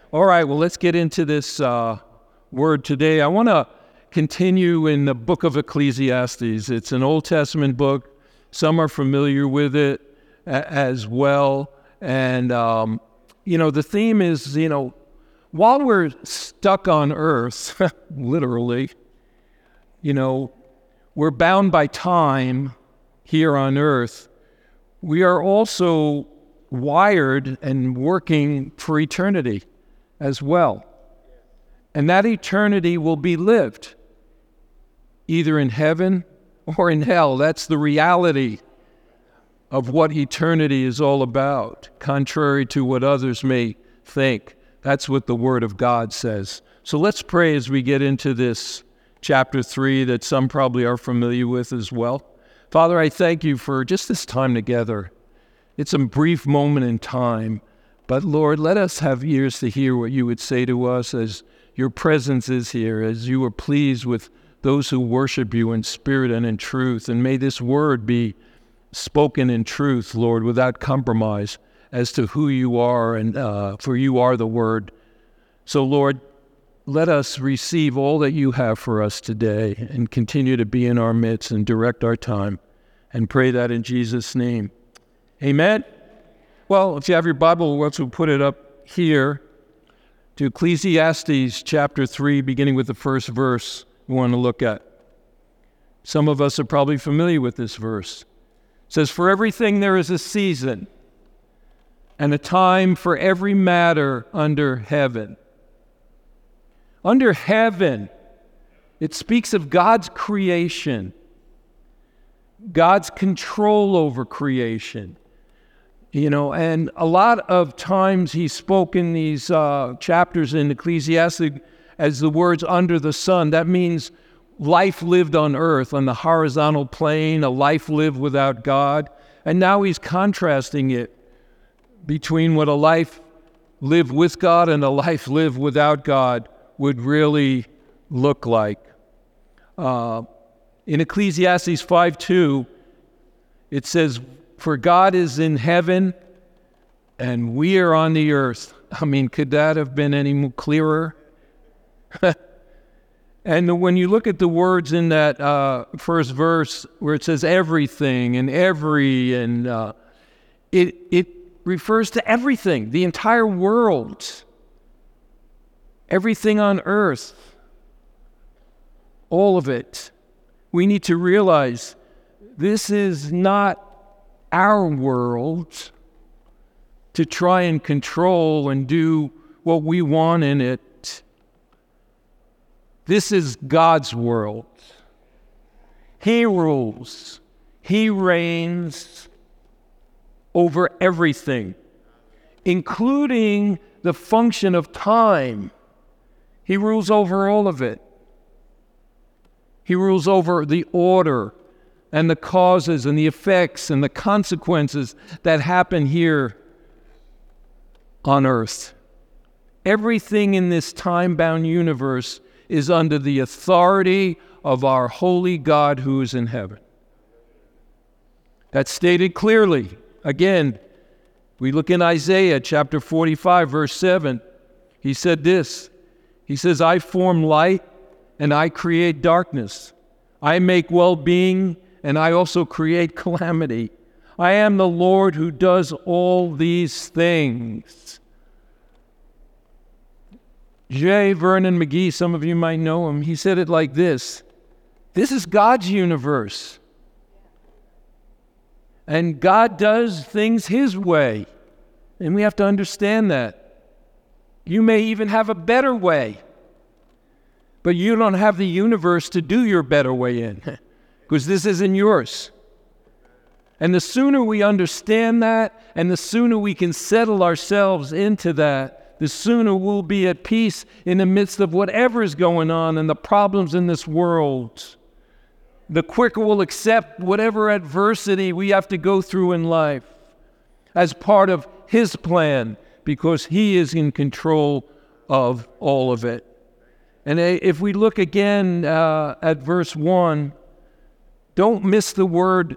All right, well, let's get into this word today. I want to continue in the book of Ecclesiastes. It's an Old Testament book. Some are familiar with it as well. And, the theme is, while we're stuck on earth, literally, we're bound by time here on earth. We are also wired and working for eternity as well. And that eternity will be lived either in heaven or in hell. That's the reality of what eternity is all about, contrary to what others may think. That's what the Word of God says. So let's pray as we get into this chapter 3 that some probably are familiar with as well. Father, I thank you for just this time together. It's a brief moment in time, but Lord, let us have ears to hear what you would say to us as your presence is here, as you are pleased with those who worship you in spirit and in truth. And may this word be spoken in truth, Lord, without compromise as to who you are, and for you are the word. So, Lord, let us receive all that you have for us today and continue to be in our midst and direct our time, and pray that in Jesus' name. Amen. Well, if you have your Bible, we'll put it up here to Ecclesiastes chapter 3, beginning with the first verse we want to look at. Some of us are probably familiar with this verse. It says, "For everything there is a season, and a time for every matter under heaven." Under heaven, it speaks of God's creation, God's control over creation. And a lot of times he spoke in these chapters in Ecclesiastes as the words under the sun. That means life lived on earth, on the horizontal plane, a life lived without God. And now he's contrasting it between what a life lived with God and a life lived without God would really look like. In Ecclesiastes 5:2, it says, "For God is in heaven, and we are on the earth." I mean, could that have been any clearer? And when you look at the words in that first verse where it says everything and every, and it refers to everything, the entire world, everything on earth, all of it. We need to realize this is not our world to try and control and do what we want in it. This is God's world. He rules. He reigns over everything, including the function of time. He rules over all of it. He rules over the order and the causes and the effects and the consequences that happen here on earth. Everything in this time-bound universe is under the authority of our holy God who is in heaven. That's stated clearly. Again, we look in Isaiah chapter 45, verse 7. He said this. He says, "I form light and I create darkness. I make well-being and I also create calamity. I am the Lord who does all these things." J. Vernon McGee, some of you might know him, he said it like this: this is God's universe. And God does things His way. And we have to understand that. You may even have a better way, but you don't have the universe to do your better way in, because this isn't yours. And the sooner we understand that, and the sooner we can settle ourselves into that, the sooner we'll be at peace in the midst of whatever is going on and the problems in this world. The quicker we'll accept whatever adversity we have to go through in life as part of His plan, because He is in control of all of it. And if we look again at verse 1, don't miss the word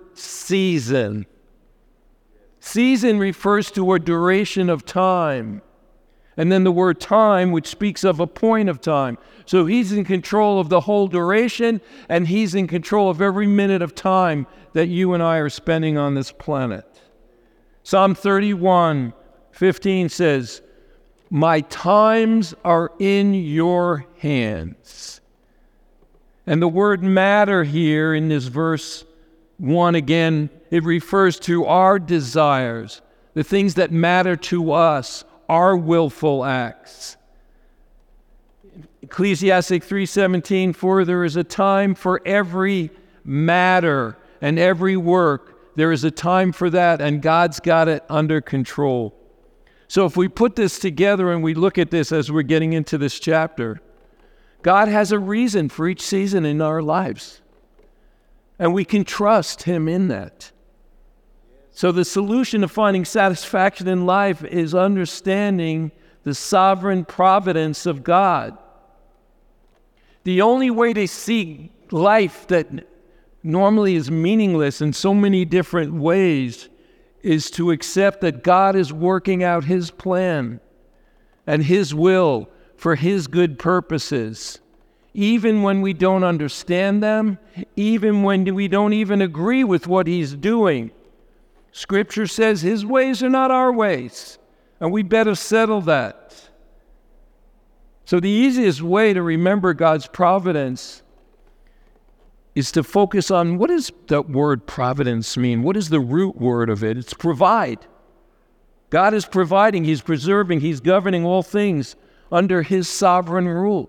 season. Season refers to a duration of time. And then the word time, which speaks of a point of time. So he's in control of the whole duration, and he's in control of every minute of time that you and I are spending on this planet. Psalm 31:15 says, "My times are in your hands." And the word matter here in this verse 1 again, it refers to our desires, the things that matter to us, our willful acts. Ecclesiastes 3:17, "For there is a time for every matter and every work. There is a time for that, and God's got it under control." So if we put this together and we look at this as we're getting into this chapter, God has a reason for each season in our lives. And we can trust Him in that. So the solution to finding satisfaction in life is understanding the sovereign providence of God. The only way to see life that normally is meaningless in so many different ways is to accept that God is working out His plan and His will for His good purposes, even when we don't understand them, even when we don't even agree with what He's doing. Scripture says His ways are not our ways, and we better settle that. So the easiest way to remember God's providence is to focus on, what does that word providence mean? What is the root word of it? It's provide. God is providing, He's preserving, He's governing all things under His sovereign rule.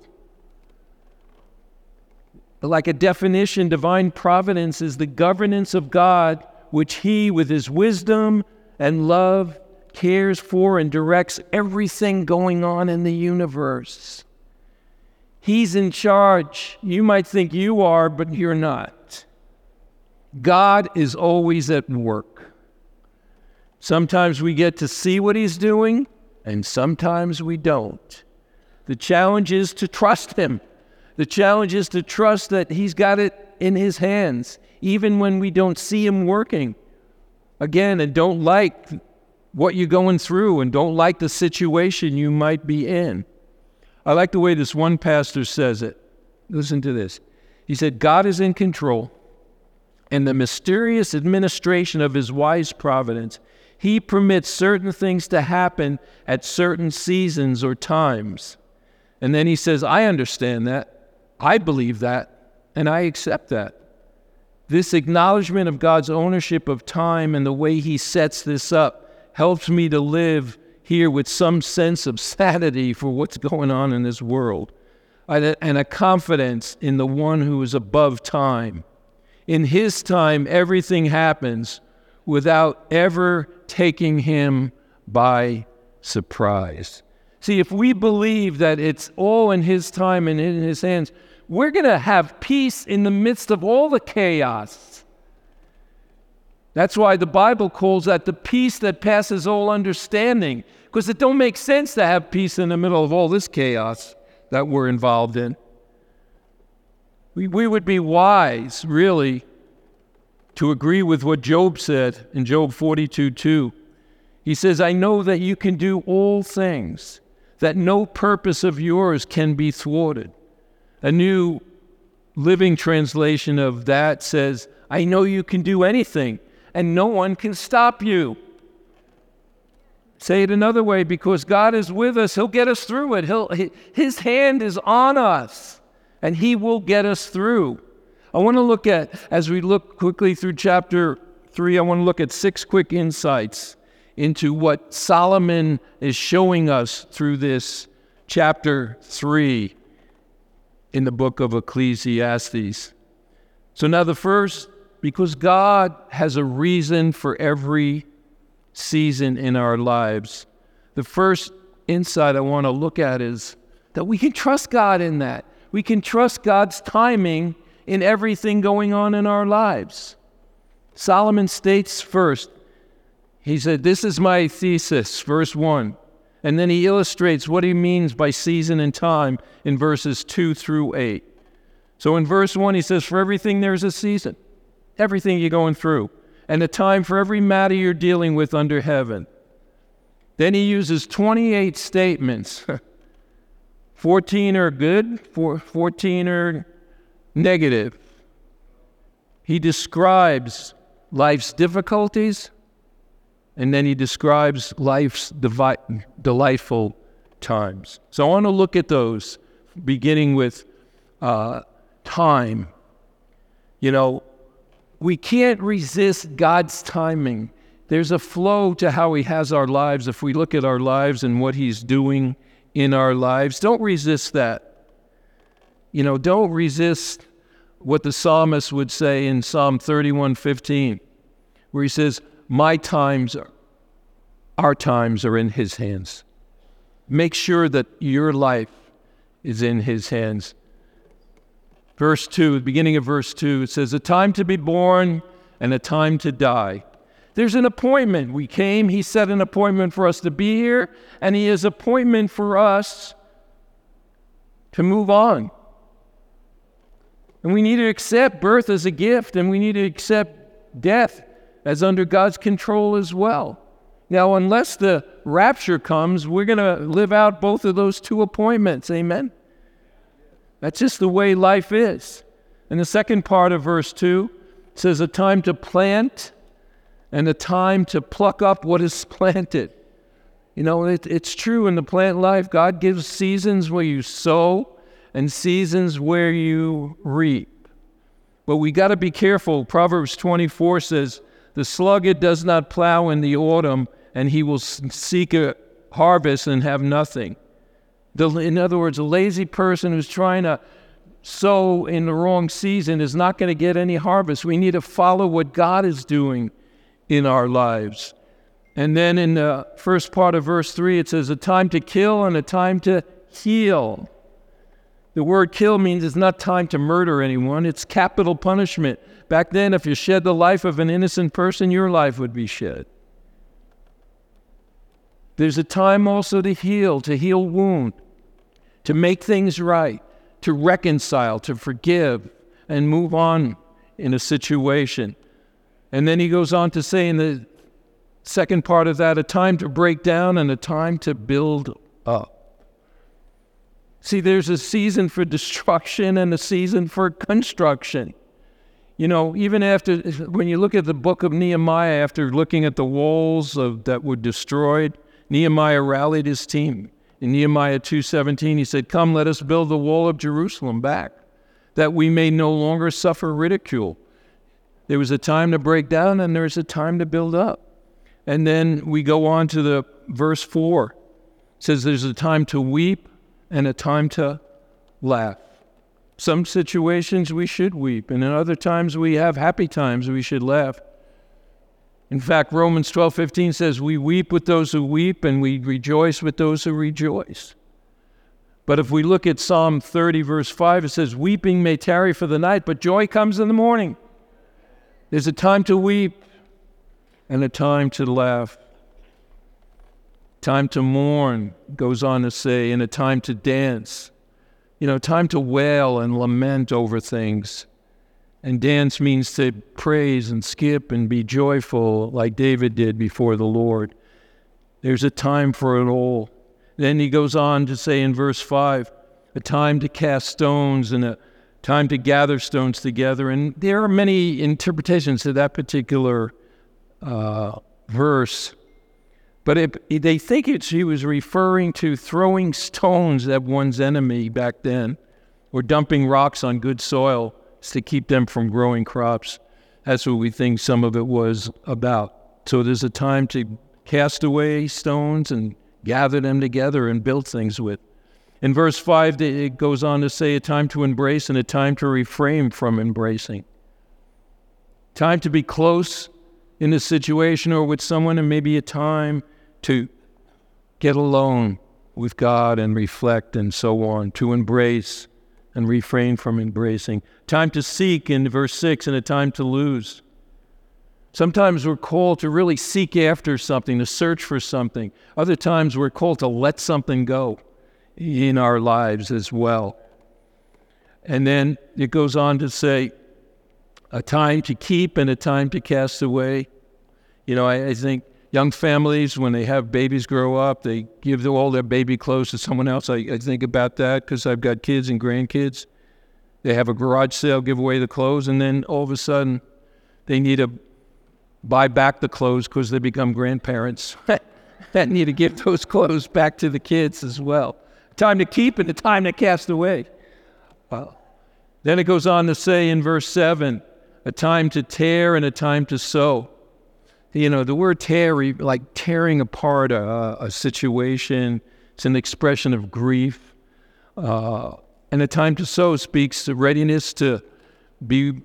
Like a definition, divine providence is the governance of God which He, with His wisdom and love, cares for and directs everything going on in the universe. He's in charge. You might think you are, but you're not. God is always at work. Sometimes we get to see what He's doing, and sometimes we don't. The challenge is to trust Him. The challenge is to trust that He's got it in His hands, even when we don't see Him working. Again, and don't like what you're going through and don't like the situation you might be in. I like the way this one pastor says it. Listen to this. He said, "God is in control, and the mysterious administration of His wise providence, He permits certain things to happen at certain seasons or times." And then he says, "I understand that, I believe that, and I accept that." This acknowledgement of God's ownership of time and the way He sets this up helps me to live here with some sense of sanity for what's going on in this world, and a confidence in the one who is above time. In His time, everything happens without ever taking Him by surprise. See, if we believe that it's all in His time and in His hands, we're going to have peace in the midst of all the chaos. That's why the Bible calls that the peace that passes all understanding, because it don't make sense to have peace in the middle of all this chaos that we're involved in. We would be wise, really, to agree with what Job said in Job 42:2. He says, "I know that you can do all things, that no purpose of yours can be thwarted." A New Living Translation of that says, "I know you can do anything, and no one can stop you." Say it another way, because God is with us, He'll get us through it. His hand is on us, and He will get us through. I want to look at, as we look quickly through chapter 3, I want to look at 6 quick insights into what Solomon is showing us through this chapter 3 in the book of Ecclesiastes. So now the first, because God has a reason for every season in our lives, the first insight I want to look at is that we can trust God in that. We can trust God's timing in everything going on in our lives. Solomon states first, he said, "This is my thesis," verse 1. And then he illustrates what he means by season and time in verses 2 through 8. So in verse 1, he says, "For everything there's a season," everything you're going through, "and a time for every matter you're dealing with under heaven." Then he uses 28 statements. 14 are good, 14 are negative. He describes life's difficulties, and then he describes life's delightful times. So I want to look at those, beginning with time. We can't resist God's timing. There's a flow to how he has our lives. If we look at our lives and what he's doing in our lives, don't resist that. Don't resist what the psalmist would say in Psalm 31:15, where he says, our times are in his hands. Make sure that your life is in his hands. Verse 2, the beginning of verse 2, it says, a time to be born and a time to die. There's an appointment. We came, he set an appointment for us to be here, and he has an appointment for us to move on. And we need to accept birth as a gift, and we need to accept death as under God's control as well. Now, unless the rapture comes, we're going to live out both of those two appointments. Amen? That's just the way life is. And the second part of verse 2 says a time to plant and a time to pluck up what is planted. It's true in the plant life. God gives seasons where you sow and seasons where you reap. But we got to be careful. Proverbs 24 says, the sluggard does not plow in the autumn, and he will seek a harvest and have nothing. In other words, a lazy person who's trying to sow in the wrong season is not going to get any harvest. We need to follow what God is doing in our lives. And then in the first part of verse 3, it says a time to kill and a time to heal. The word kill means it's not time to murder anyone. It's capital punishment. Back then, if you shed the life of an innocent person, your life would be shed. There's a time also to heal wound, to make things right, to reconcile, to forgive, and move on in a situation. And then he goes on to say in the second part of that, a time to break down and a time to build up. See, there's a season for destruction and a season for construction. Even when you look at the book of Nehemiah, after looking at the walls that were destroyed, Nehemiah rallied his team. In Nehemiah 2:17, he said, come, let us build the wall of Jerusalem back, that we may no longer suffer ridicule. There was a time to break down and there's a time to build up. And then we go on to the verse 4. It says there's a time to weep and a time to laugh. Some situations we should weep, and in other times we have happy times we should laugh. In fact, Romans 12:15 says we weep with those who weep and we rejoice with those who rejoice. But if we look at Psalm 30 verse 5, it says weeping may tarry for the night, but joy comes in the morning. There's a time to weep and a time to laugh. Time to mourn, goes on to say, and a time to dance. Time to wail and lament over things. And dance means to praise and skip and be joyful like David did before the Lord. There's a time for it all. Then he goes on to say in verse 5, a time to cast stones and a time to gather stones together. And there are many interpretations to that particular verse. But they think he was referring to throwing stones at one's enemy back then, or dumping rocks on good soil to keep them from growing crops. That's what we think some of it was about. So there's a time to cast away stones and gather them together and build things with. In verse 5, it goes on to say a time to embrace and a time to refrain from embracing. Time to be close in a situation or with someone, and maybe a time to get alone with God and reflect and so on, to embrace and refrain from embracing. Time to seek in verse 6 and a time to lose. Sometimes we're called to really seek after something, to search for something. Other times we're called to let something go in our lives as well. And then it goes on to say a time to keep and a time to cast away. I think young families, when they have babies grow up, they give all their baby clothes to someone else. I think about that because I've got kids and grandkids. They have a garage sale, give away the clothes, and then all of a sudden they need to buy back the clothes because they become grandparents that need to give those clothes back to the kids as well. Time to keep and a time to cast away. Well, then it goes on to say in verse 7, a time to tear and a time to sow. You know, the word tear, like tearing apart a situation, it's an expression of grief. And a time to sow speaks to readiness to be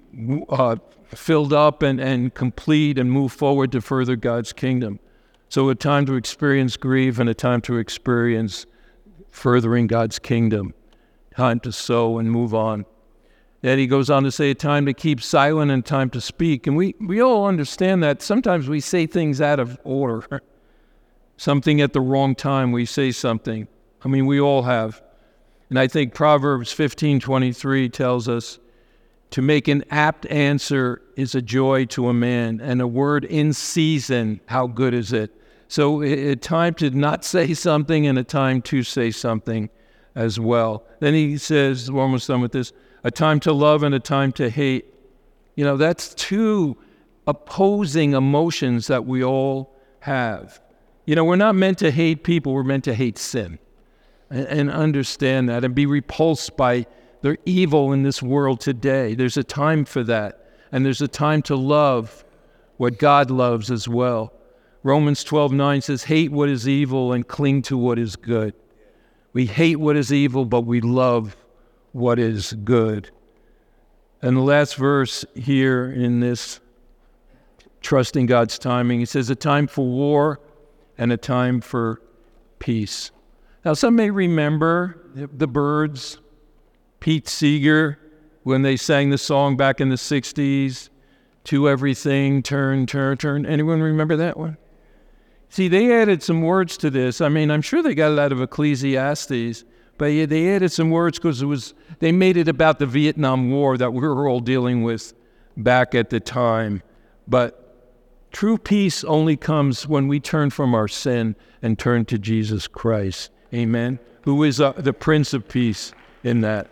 filled up and complete and move forward to further God's kingdom. So a time to experience grief and a time to experience furthering God's kingdom. Time to sow and move on. Then he goes on to say a time to keep silent and time to speak. And we all understand that sometimes we say things out of order. Something at the wrong time, we say something. I mean, we all have. And I think Proverbs 15:23 tells us, to make an apt answer is a joy to a man, and a word in season, how good is it? So a time to not say something and a time to say something as well. Then he says, we're almost done with this, a time to love and a time to hate. You know, that's two opposing emotions that we all have. You know, we're not meant to hate people, we're meant to hate sin. And understand that and be repulsed by the evil in this world today. There's a time for that. And there's a time to love what God loves as well. Romans 12:9 says, hate what is evil and cling to what is good. We hate what is evil, but we love what is good. And the last verse here in this trusting God's timing, it says a time for war and a time for peace. Now, some may remember the Byrds, Pete Seeger, when they sang the song back in the 60s, to everything, turn, turn, turn. Anyone remember that one? See, they added some words to this. I mean, I'm sure they got it out of Ecclesiastes, but yeah, they added some words because they made it about the Vietnam War that we were all dealing with back at the time. But true peace only comes when we turn from our sin and turn to Jesus Christ. Amen. Who is the Prince of Peace in that.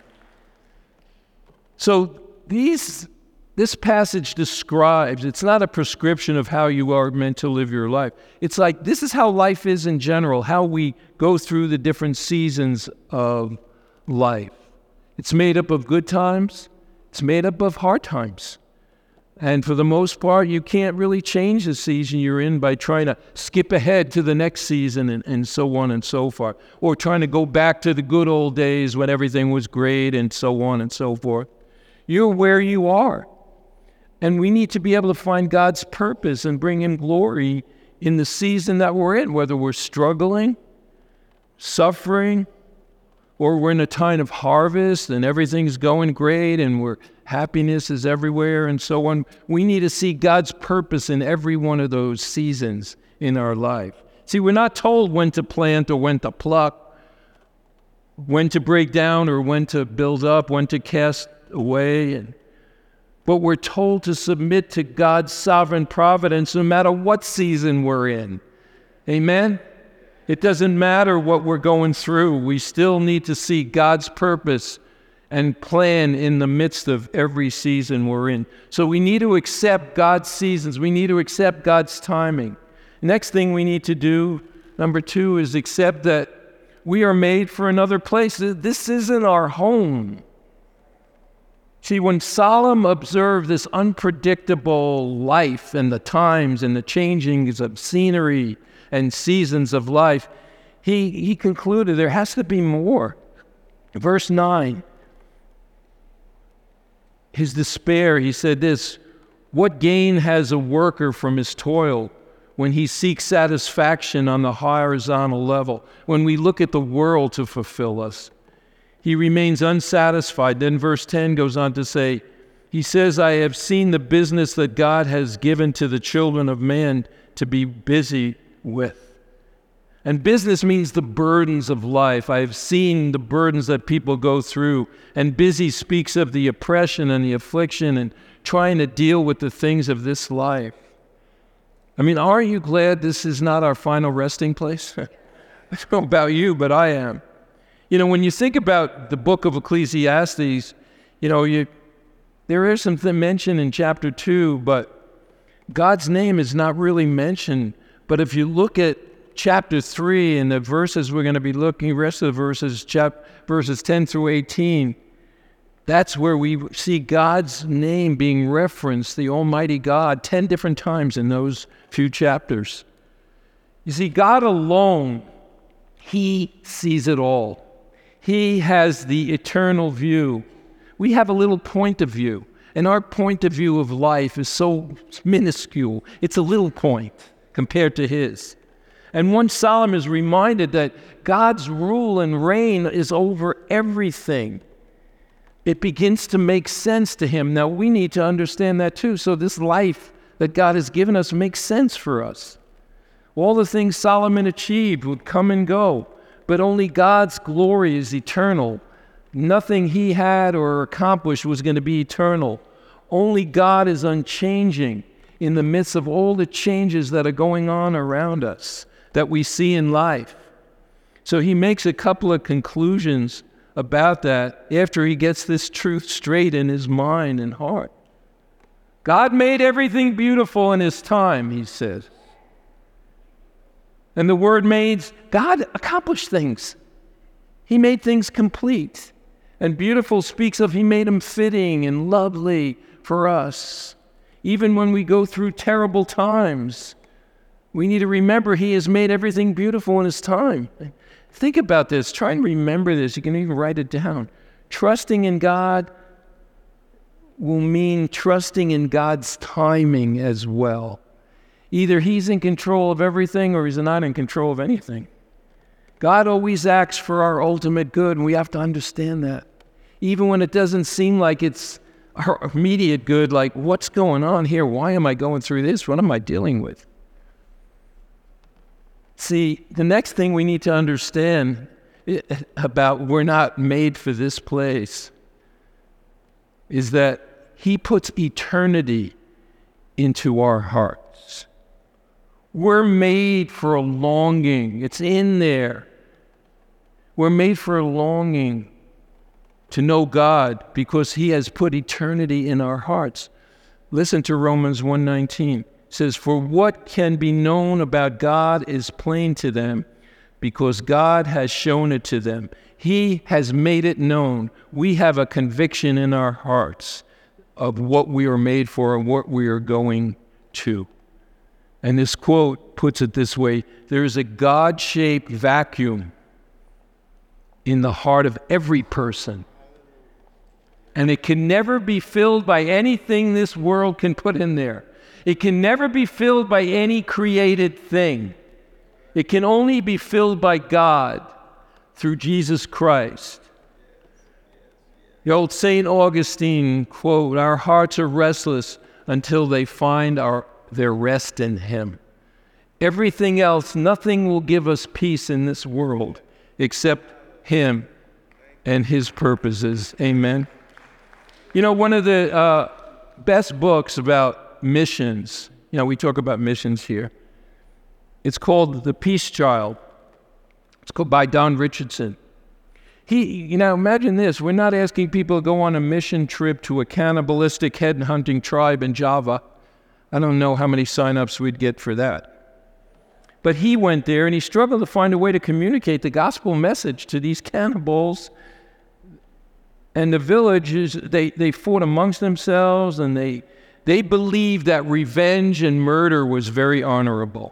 So this passage describes, it's not a prescription of how you are meant to live your life. It's like, this is how life is in general, how we go through the different seasons of life. It's made up of good times. It's made up of hard times. And for the most part, you can't really change the season you're in by trying to skip ahead to the next season and so on and so forth. Or trying to go back to the good old days when everything was great and so on and so forth. You're where you are. And we need to be able to find God's purpose and bring Him glory in the season that we're in, whether we're struggling, suffering, or we're in a time of harvest and everything's going great and happiness is everywhere and so on. We need to see God's purpose in every one of those seasons in our life. See, we're not told when to plant or when to pluck, when to break down or when to build up, when to cast away. But we're told to submit to God's sovereign providence no matter what season we're in. Amen? It doesn't matter what we're going through. We still need to see God's purpose and plan in the midst of every season we're in. So we need to accept God's seasons. We need to accept God's timing. Next thing we need to do, number 2, is accept that we are made for another place. This isn't our home. See, when Solomon observed this unpredictable life and the times and the changings of scenery and seasons of life, he concluded there has to be more. Verse 9, his despair, he said this, what gain has a worker from his toil when he seeks satisfaction on the horizontal level, when we look at the world to fulfill us? He remains unsatisfied. Then verse 10 goes on to say, he says, I have seen the business that God has given to the children of man to be busy with. And business means the burdens of life. I have seen the burdens that people go through. And busy speaks of the oppression and the affliction and trying to deal with the things of this life. I mean, are you glad this is not our final resting place? I don't know about you, but I am. You know, when you think about the book of Ecclesiastes, there is something mentioned in chapter 2, but God's name is not really mentioned. But if you look at chapter 3 and the verses we're going to be looking, rest of the verses, verses 10 through 18, that's where we see God's name being referenced, the Almighty God, 10 different times in those few chapters. You see, God alone, He sees it all. He has the eternal view. We have a little point of view, and our point of view of life is so minuscule. It's a little point compared to His. And once Solomon is reminded that God's rule and reign is over everything, it begins to make sense to him. Now, we need to understand that too. So this life that God has given us makes sense for us. All the things Solomon achieved would come and go, but only God's glory is eternal. Nothing he had or accomplished was going to be eternal. Only God is unchanging in the midst of all the changes that are going on around us that we see in life. So he makes a couple of conclusions about that after he gets this truth straight in his mind and heart. God made everything beautiful in his time, he says. And the word means God accomplished things. He made things complete. And beautiful speaks of he made them fitting and lovely for us. Even when we go through terrible times, we need to remember he has made everything beautiful in his time. Think about this. Try and remember this. You can even write it down. Trusting in God will mean trusting in God's timing as well. Either he's in control of everything or he's not in control of anything. God always acts for our ultimate good, and we have to understand that. Even when it doesn't seem like it's our immediate good, like, what's going on here? Why am I going through this? What am I dealing with? See, the next thing we need to understand about we're not made for this place is that he puts eternity into our hearts. We're made for a longing. It's in there. We're made for a longing to know God because he has put eternity in our hearts. Listen to Romans 1:19. It says, "For what can be known about God is plain to them, because God has shown it to them." He has made it known. We have a conviction in our hearts of what we are made for and what we are going to. And this quote puts it this way: there is a God-shaped vacuum in the heart of every person, and it can never be filled by anything this world can put in there. It can never be filled by any created thing. It can only be filled by God through Jesus Christ. The old St. Augustine quote, "Our hearts are restless until they find their rest in him." Everything else, nothing will give us peace in this world except him and his purposes. Amen. You know, one of the best books about missions, we talk about missions here. It's called The Peace Child. It's called by Don Richardson. Imagine this. We're not asking people to go on a mission trip to a cannibalistic head-hunting tribe in Java. I don't know how many sign-ups we'd get for that. But he went there and he struggled to find a way to communicate the gospel message to these cannibals. And the villagers, they fought amongst themselves, and they believed that revenge and murder was very honorable.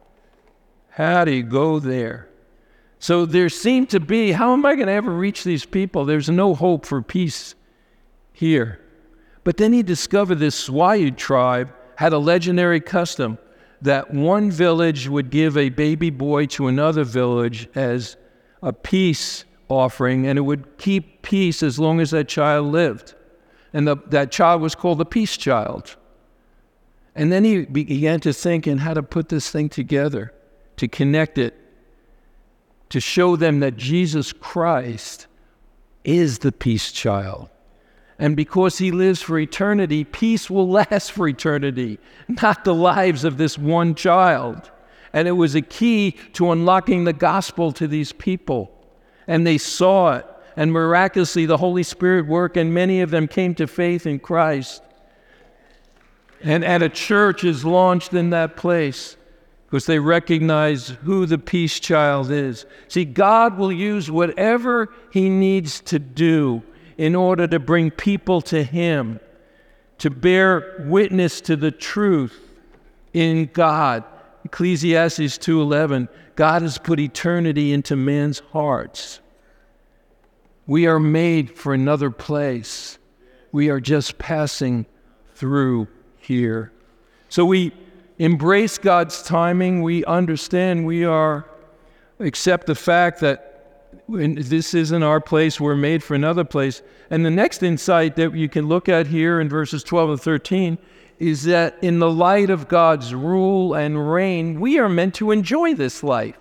How do you go there? So there seemed to be, how am I going to ever reach these people? There's no hope for peace here. But then he discovered this Swayud tribe had a legendary custom that one village would give a baby boy to another village as a peace offering, and it would keep peace as long as that child lived. And that child was called the Peace Child. And then he began to think in how to put this thing together, to connect it, to show them that Jesus Christ is the Peace Child. And because he lives for eternity, peace will last for eternity, not the lives of this one child. And it was a key to unlocking the gospel to these people. And they saw it. And miraculously, the Holy Spirit worked, and many of them came to faith in Christ. And a church is launched in that place because they recognize who the peace child is. See, God will use whatever he needs to do in order to bring people to him, to bear witness to the truth in God. Ecclesiastes 2:11, God has put eternity into man's hearts. We are made for another place. We are just passing through here. So we embrace God's timing. We understand accept the fact that this isn't our place, we're made for another place. And the next insight that you can look at here in verses 12 and 13 is that in the light of God's rule and reign, we are meant to enjoy this life.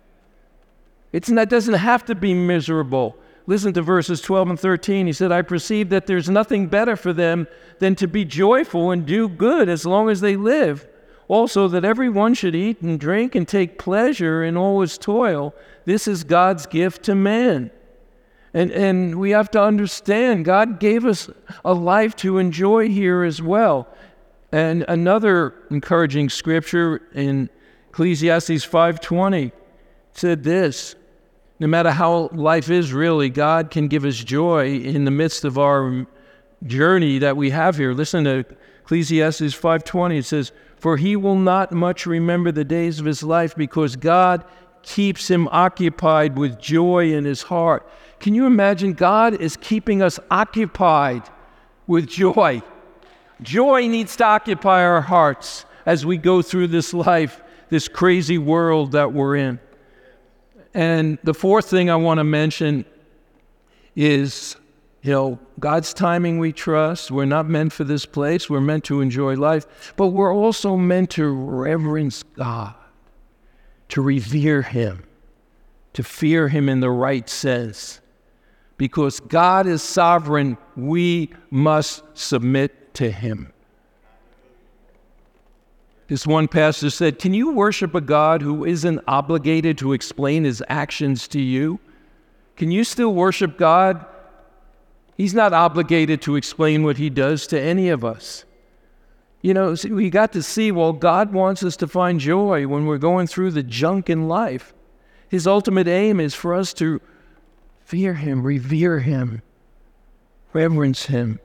That doesn't have to be miserable. Listen to verses 12 and 13. He said, I perceive that there's nothing better for them than to be joyful and do good as long as they live. Also, that everyone should eat and drink and take pleasure in all his toil. This is God's gift to man. And we have to understand, God gave us a life to enjoy here as well. And another encouraging scripture in Ecclesiastes 5:20 said this, no matter how life is really, God can give us joy in the midst of our journey that we have here. Listen to Ecclesiastes 5:20. It says, for he will not much remember the days of his life because God keeps him occupied with joy in his heart. Can you imagine? God is keeping us occupied with joy. Joy needs to occupy our hearts as we go through this life, this crazy world that we're in. And the fourth thing I want to mention is, God's timing we trust. We're not meant for this place. We're meant to enjoy life. But we're also meant to reverence God, to revere him, to fear him in the right sense. Because God is sovereign, we must submit to him. This one pastor said, can you worship a God who isn't obligated to explain his actions to you? Can you still worship God? He's not obligated to explain what he does to any of us. We got to see, God wants us to find joy when we're going through the junk in life. His ultimate aim is for us to fear him, revere him, reverence him.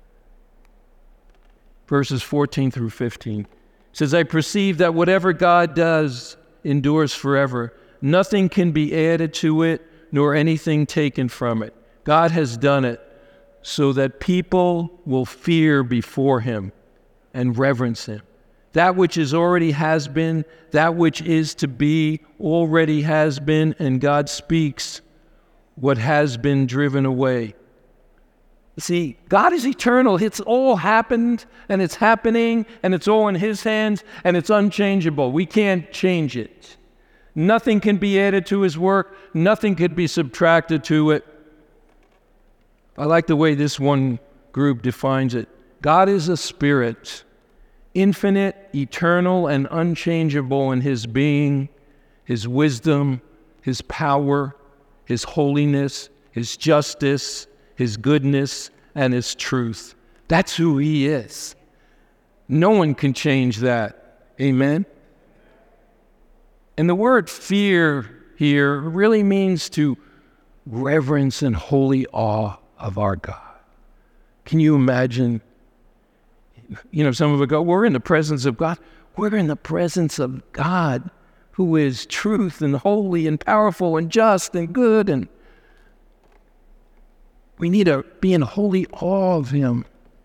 Verses 14 through 15. Says, I perceive that whatever God does endures forever. Nothing can be added to it, nor anything taken from it. God has done it so that people will fear before him and reverence him. That which is already has been, that which is to be already has been, and God speaks what has been driven away. See, God is eternal. It's all happened, and it's happening, and it's all in his hands, and it's unchangeable. We can't change it. Nothing can be added to his work. Nothing could be subtracted to it. I like the way this one group defines it. God is a spirit, infinite, eternal, and unchangeable in his being, his wisdom, his power, his holiness, his justice, his goodness, and his truth. That's who he is. No one can change that. Amen? And the word fear here really means to reverence and holy awe of our God. Can you imagine? Some of us go, we're in the presence of God. We're in the presence of God, who is truth and holy and powerful and just and good, and we need to be in holy awe of him.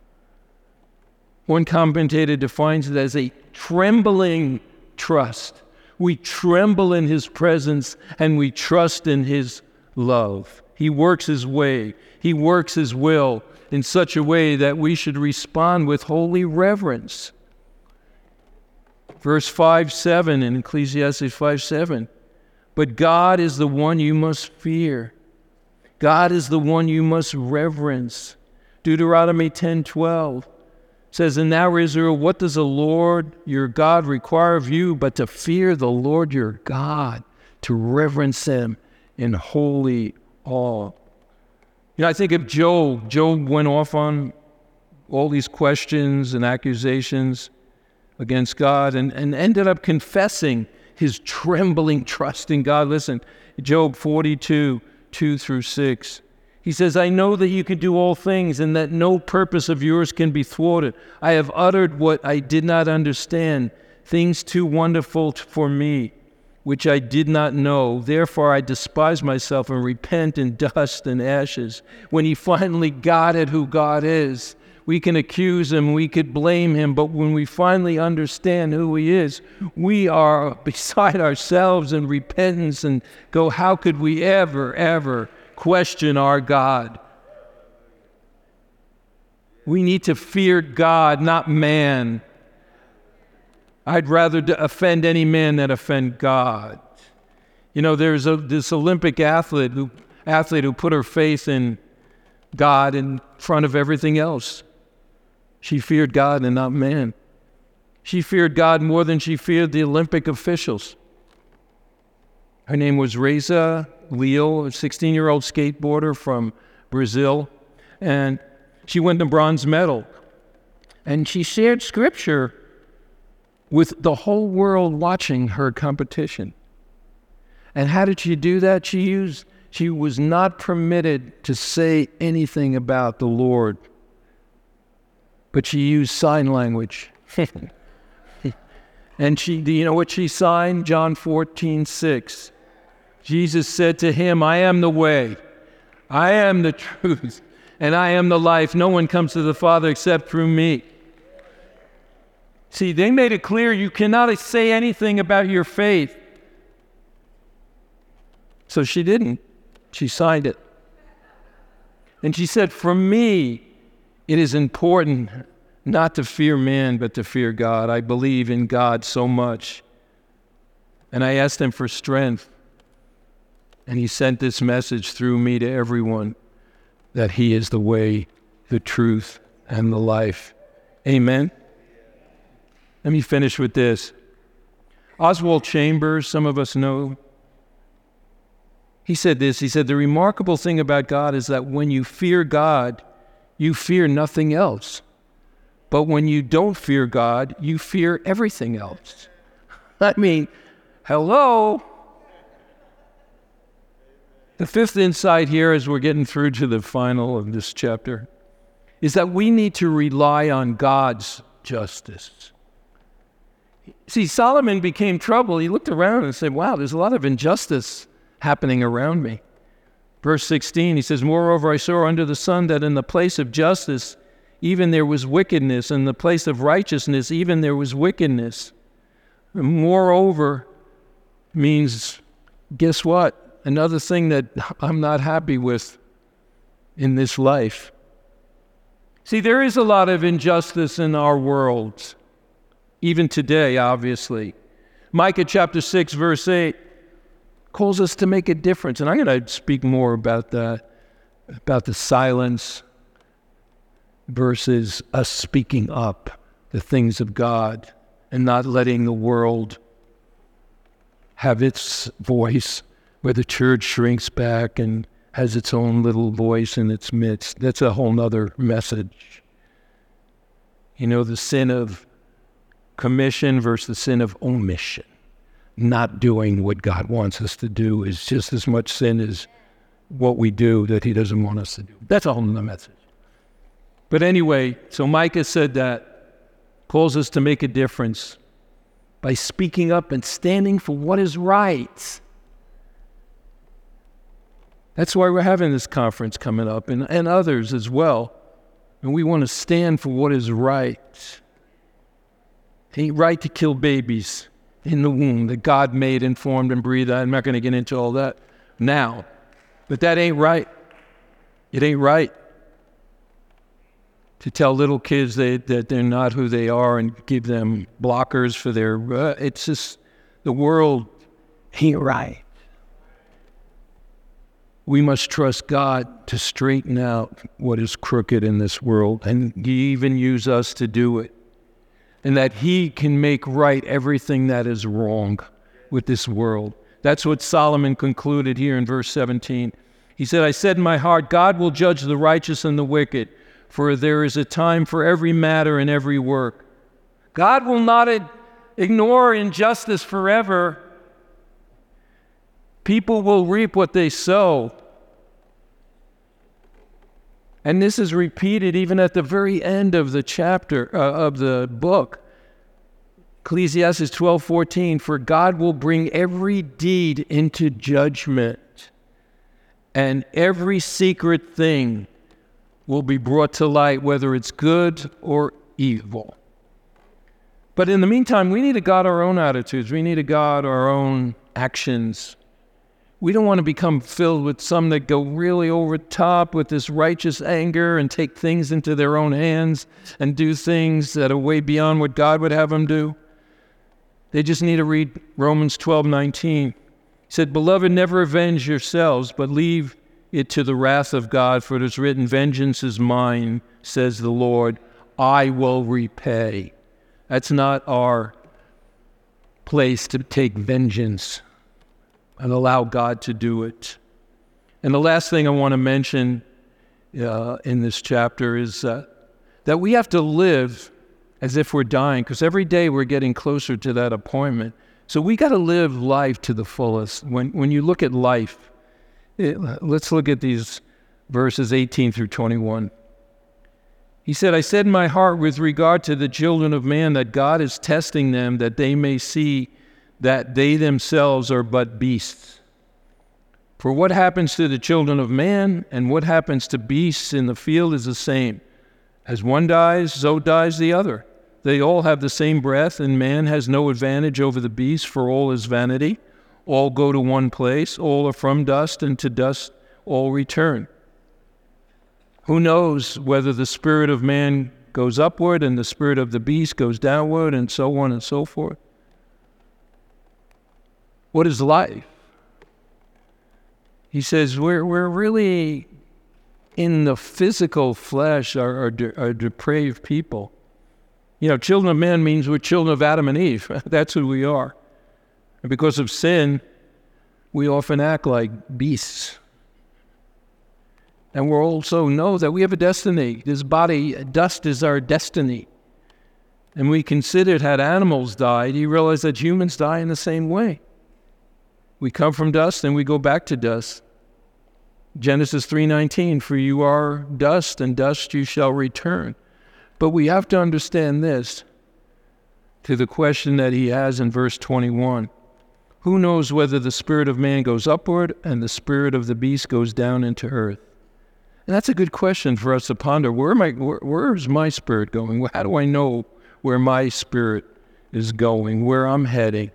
One commentator defines it as a trembling trust. We tremble in his presence and we trust in his love. He works his way. He works his will in such a way that we should respond with holy reverence. Verse 5:7 in Ecclesiastes 5:7. But God is the one you must fear. God is the one you must reverence. Deuteronomy 10:12 says, "And now, Israel, what does the Lord your God require of you but to fear the Lord your God, to reverence him in holy awe?" I think of Job. Job went off on all these questions and accusations against God and ended up confessing his trembling trust in God. Listen, Job 42, 2-6. He says, "I know that you can do all things and that no purpose of yours can be thwarted. I have uttered what I did not understand, things too wonderful for me, which I did not know. Therefore I despise myself and repent in dust and ashes." When he finally got at who God is, we can accuse him, we could blame him, but when we finally understand who he is, we are beside ourselves in repentance and go, how could we ever question our God? We need to fear God, not man. I'd rather offend any man than offend God. There's this Olympic athlete who put her faith in God in front of everything else. She feared God and not man. She feared God more than she feared the Olympic officials. Her name was Reza Leal, a 16-year-old skateboarder from Brazil, and she won the bronze medal. And she shared scripture with the whole world watching her competition. And how did she do that? She was not permitted to say anything about the Lord, but she used sign language. And do you know what she signed? John 14:6. Jesus said to him, "I am the way, I am the truth, and I am the life. No one comes to the Father except through me." See, they made it clear you cannot say anything about your faith. So she didn't. She signed it. And she said, "For me, it is important not to fear man, but to fear God. I believe in God so much." And I asked him for strength. And he sent this message through me to everyone, that he is the way, the truth, and the life. Amen? Let me finish with this. Oswald Chambers, some of us know, he said this. He said, "The remarkable thing about God is that when you fear God, you fear nothing else. But when you don't fear God, you fear everything else." I mean, hello? The fifth insight here, as we're getting through to the final of this chapter, is that we need to rely on God's justice. See, Solomon became trouble. He looked around and said, wow, there's a lot of injustice happening around me. Verse 16, he says, "Moreover, I saw under the sun that in the place of justice, even there was wickedness. In the place of righteousness, even there was wickedness." And moreover means, guess what? Another thing that I'm not happy with in this life. See, there is a lot of injustice in our world, even today, obviously. Micah chapter 6, verse 8 calls us to make a difference. And I'm going to speak more about that, about the silence versus us speaking up the things of God and not letting the world have its voice, where the church shrinks back and has its own little voice in its midst. That's a whole nother message. The sin of commission versus the sin of omission. Not doing what God wants us to do is just as much sin as what we do that he doesn't want us to do. That's a whole nother message. But anyway, so Micah said that, calls us to make a difference by speaking up and standing for what is right. That's why we're having this conference coming up, and others as well. And we want to stand for what is right. It ain't right to kill babies in the womb that God made and formed and breathed. I'm not going to get into all that now. But that ain't right. It ain't right to tell little kids that they're not who they are and give them blockers for their... it's just, the world ain't right. we must trust God to straighten out what is crooked in this world, and He even use us to do it, and that He can make right everything that is wrong with this world. That's what Solomon concluded here in verse 17. He said, I said in my heart, God will judge the righteous and the wicked, for there is a time for every matter and every work. God will not ignore injustice forever. People will reap what they sow. And this is repeated even at the very end of the chapter, of the book. Ecclesiastes 12:14, for God will bring every deed into judgment, and every secret thing will be brought to light, whether it's good or evil. But in the meantime, we need to guard our own attitudes. We need to guard our own actions. We don't want to become filled with some that go really over top with this righteous anger and take things into their own hands and do things that are way beyond what God would have them do. They just need to read Romans 12:19. He said, Beloved, never avenge yourselves, but leave it to the wrath of God, for it is written, Vengeance is mine, says the Lord, I will repay. That's not our place to take vengeance and allow God to do it. And the last thing I want to mention in this chapter is that we have to live as if we're dying, because every day we're getting closer to that appointment. So we got to live life to the fullest. When you look at life, let's look at these verses 18 through 21. He said, I said in my heart with regard to the children of man that God is testing them, that they may see that they themselves are but beasts. For what happens to the children of man and what happens to beasts in the field is the same. As one dies, so dies the other. They all have the same breath, and man has no advantage over the beast, for all is vanity. All go to one place, all are from dust, and to dust all return. Who knows whether the spirit of man goes upward and the spirit of the beast goes downward, and so on and so forth? What is life? He says we're really in the physical flesh are depraved people. You know, children of man means we're children of Adam and Eve. That's who we are. And because of sin, we often act like beasts. And we also know that we have a destiny. This body, dust is our destiny. And we considered had animals died, you realize that humans die in the same way. We come from dust and we go back to dust. Genesis 3:19, for you are dust, and dust you shall return. But we have to understand this, to the question that he has in verse 21. Who knows whether the spirit of man goes upward and the spirit of the beast goes down into earth? And that's a good question for us to ponder. Where is my spirit going? How do I know where my spirit is going, where I'm heading?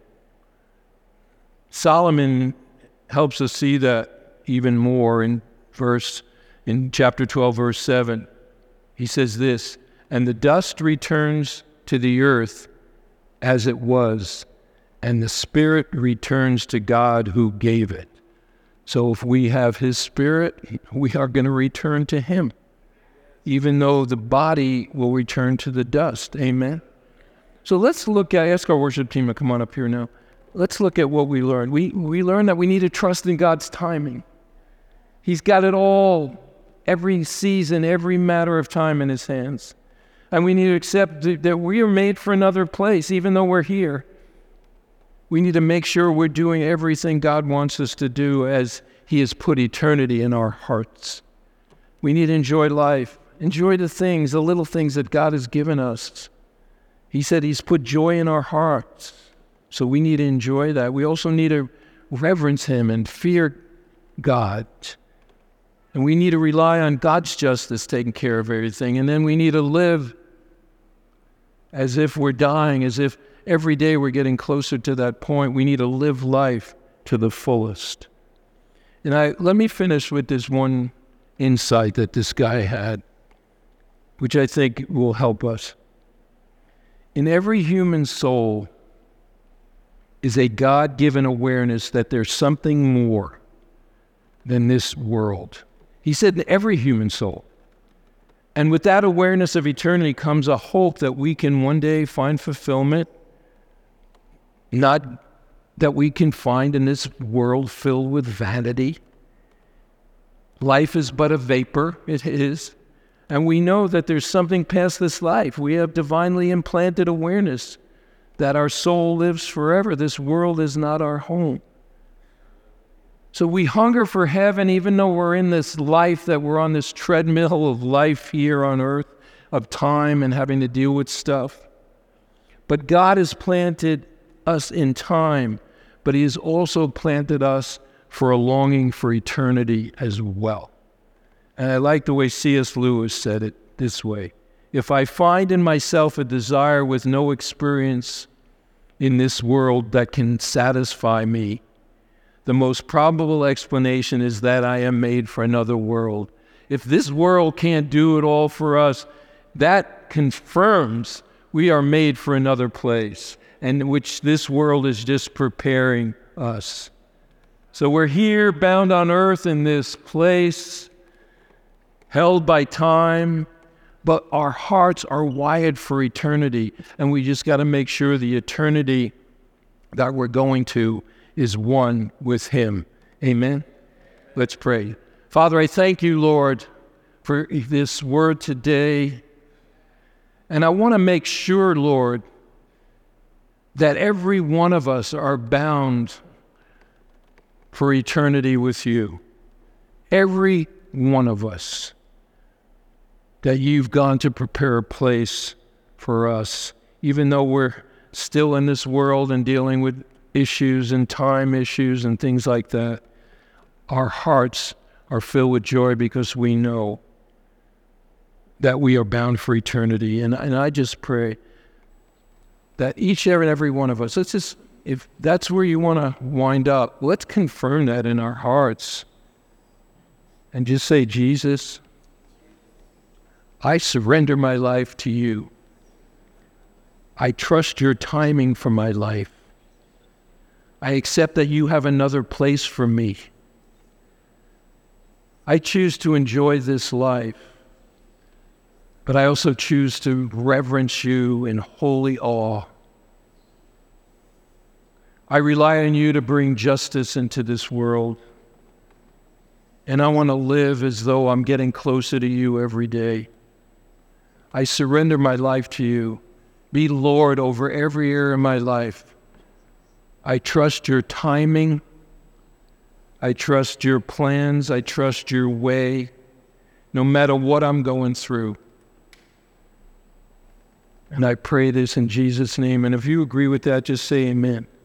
Solomon helps us see that even more in chapter 12, verse 7. He says this, and the dust returns to the earth as it was, and the spirit returns to God who gave it. So if we have his spirit, we are going to return to him, even though the body will return to the dust. Amen? So let's look at, ask our worship team to come on up here now. Let's look at what we learned. We learned that we need to trust in God's timing. He's got it all, every season, every matter of time in his hands. And we need to accept that we are made for another place, even though we're here. We need to make sure we're doing everything God wants us to do as he has put eternity in our hearts. We need to enjoy life, enjoy the things, the little things that God has given us. He said he's put joy in our hearts, so we need to enjoy that. We also need to reverence him and fear God. And we need to rely on God's justice taking care of everything. And then we need to live as if we're dying, as if every day we're getting closer to that point. We need to live life to the fullest. And let me finish with this one insight that this guy had, which I think will help us. In every human soul is a God-given awareness that there's something more than this world. He said in every human soul. And with that awareness of eternity comes a hope that we can one day find fulfillment, not that we can find in this world filled with vanity. Life is but a vapor, it is. And we know that there's something past this life. We have divinely implanted awareness that our soul lives forever. This world is not our home. So we hunger for heaven, even though we're in this life, that we're on this treadmill of life here on earth, of time and having to deal with stuff. But God has planted us in time, but He has also planted us for a longing for eternity as well. And I like the way C.S. Lewis said it this way: if I find in myself a desire with no experience in this world that can satisfy me, the most probable explanation is that I am made for another world. If this world can't do it all for us, that confirms we are made for another place, and which this world is just preparing us. So we're here, bound on earth in this place, held by time, but our hearts are wired for eternity, and we just got to make sure the eternity that we're going to is one with Him. Amen? Let's pray. Father, I thank You, Lord, for this word today. And I want to make sure, Lord, that every one of us are bound for eternity with You. Every one of us. That You've gone to prepare a place for us, even though we're still in this world and dealing with issues and time issues and things like that. Our hearts are filled with joy because we know that we are bound for eternity. And I just pray that each and every one of us, if that's where you want to wind up, let's confirm that in our hearts and just say, Jesus, I surrender my life to You. I trust Your timing for my life. I accept that You have another place for me. I choose to enjoy this life, but I also choose to reverence You in holy awe. I rely on You to bring justice into this world, and I want to live as though I'm getting closer to You every day. I surrender my life to You. Be Lord over every area of my life. I trust Your timing. I trust Your plans. I trust Your way, no matter what I'm going through. And I pray this in Jesus' name. And if you agree with that, just say amen.